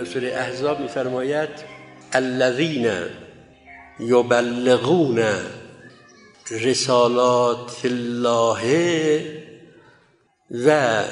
در سوره احزاب می‌فرماید الذین یبلغون رسالات الله و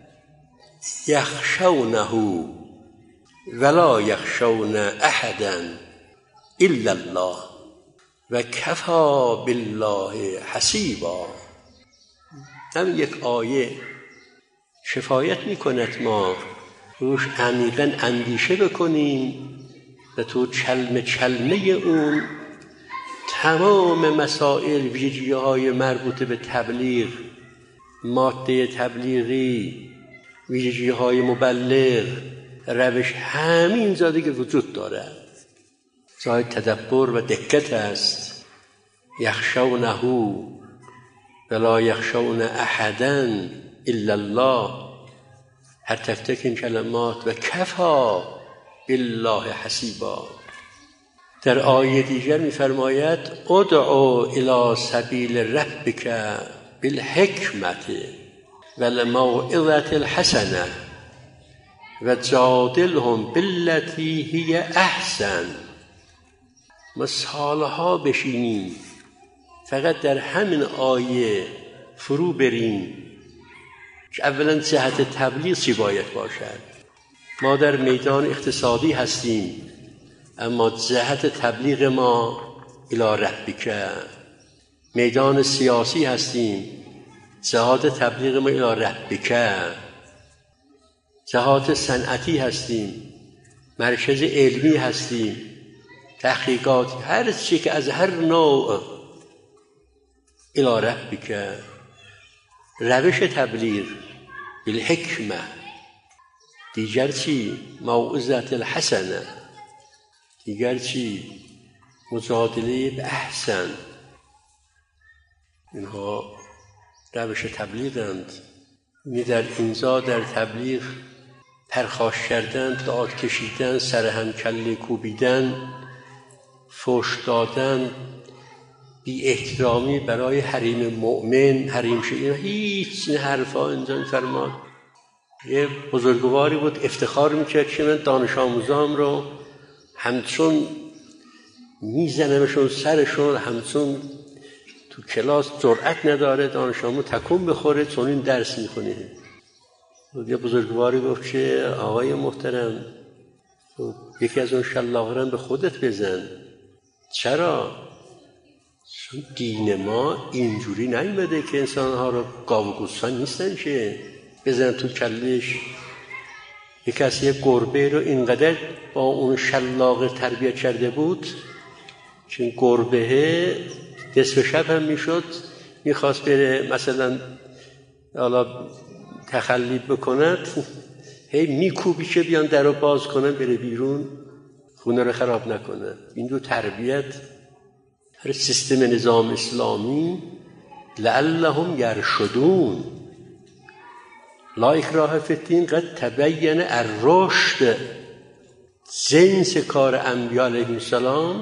یخشونه ولا یخشون احدا الا الله و کفی بالله حسیبا. هم یک آیه شفایت میکند ما روش عمیقاً اندیشه بکنیم و تو چلمه اون تمام مسائل ویژگی‌های مربوط به تبلیغ، ماده تبلیغی، ویژگی‌های مبلغ، روش، همین زاده که وجود دارد جای تدبر و دقت است. یخشونه ولا یخشون احدا الا الله، هر تک تک این کلمات، و کفی بالله حسیبا. در آیه دیگر می‌فرماید ادعو الی سبیل ربک بالحکمت والموعظة الحسنه و جادلهم بالتی هی احسن. ما سالها بشینیم فقط در همین آیه فرو بریم که اولا جهت تبلیغ چی باید باشد. ما در میدان اقتصادی هستیم اما جهت تبلیغ ما الی ربک. میدان سیاسی هستیم، جهت تبلیغ ما الی ربک. جهات صنعتی هستیم، مرکز علمی هستیم، تحقیقات، هر چی که از هر نوع الی ربک. روش تبلیغ بالحکمه. دیگر چی؟ موعظة الحسنه. دیگر چی؟ مجادله به احسن. اینها روش تبلیغند. در اینجا در تبلیغ پرخاش کردن، داد کشیدن، سرهم کله کوبیدن، فحش دادن، بی احترامی برای حریم مؤمن، حریم شیعه، هیچ حرفا اینجا فرماد. یه بزرگواری بود افتخار میکرد که من دانش آموزام رو همچون میزنمشون سرشون، همچون تو کلاس جرأت نداره دانش آموز تکون بخوره چون این درس میخونه. یه بزرگواری گفت که آقای محترم یکی از اون شلاقران به خودت بزن. چرا؟ چون دین ما اینجوری نیومده که انسانها رو گاو و گوسفند نیستن که بزن تو کلش. یک کسی یک گربه رو اینقدر با اون شلاقه تربیت کرده بود که این گربه نصف شب هم میشد میخواست بره مثلا حالا تخلی بکند، هی میکوبی که بیان در رو باز کنن بره بیرون خونه رو خراب نکنن. این دو تربیت هر سیستم نظام اسلامی لعلهم یرشدون. لا اکراه فی الدین قد تبین الرشد. جنس کار انبیاء علیهم السلام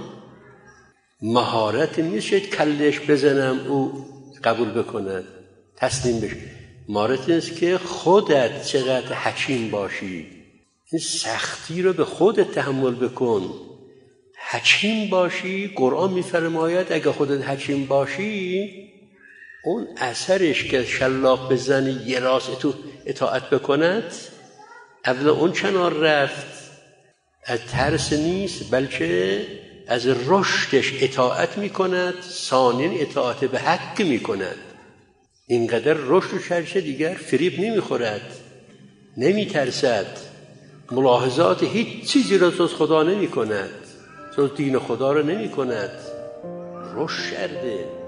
مهارت نیست کلش بزنم او قبول بکنه تسلیم بشه. مهارت نیست که خودت چقدر حکیم باشی، این سختی رو به خودت تحمل بکن، حکیم باشی. قرآن میفرماید اگه خودت حکیم باشی اون اثرش که شلاق بزنی یه راست تو اطاعت بکند، اولا اون کنار رفت از ترس نیست بلکه از رشدش اطاعت میکند، ثانیاً اطاعت به حق میکند. اینقدر رشد و شرشه دیگر فریب نمیخورد، نمیترسد، ملاحظات هیچ چیزی را جز خدا نمیکند، جز دین خدا را نمیکند. رشد کرده.